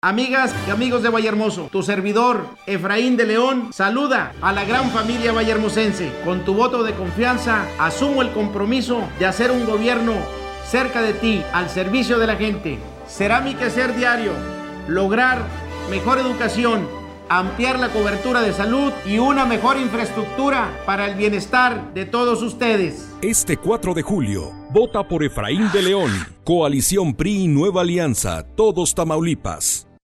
Amigas y amigos de Vallehermoso, tu servidor Efraín de León saluda a la gran familia vallehermosense. Con tu voto de confianza asumo el compromiso de hacer un gobierno cerca de ti, al servicio de la gente. Será mi quehacer diario lograr mejor educación, ampliar la cobertura de salud y una mejor infraestructura para el bienestar de todos ustedes. Este 4 de julio, vota por Efraín de León. Coalición PRI y Nueva Alianza, todos Tamaulipas.